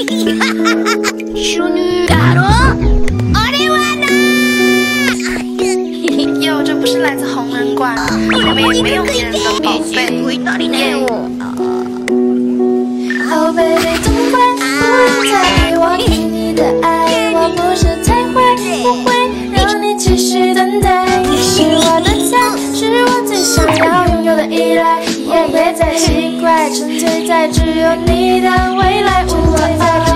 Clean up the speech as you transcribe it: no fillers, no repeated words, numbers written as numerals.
淑女，卡罗，我的娃呢？ 哟，这不是来自红人馆，我们也没有别人的宝贝。 Oh baby， 怎么会不人在意我对你的爱？我不是太坏，不会让你继续等待。你是我的菜，是我最想要拥有的依赖。也别再奇怪，沉醉在只有你的未来，沉醉在。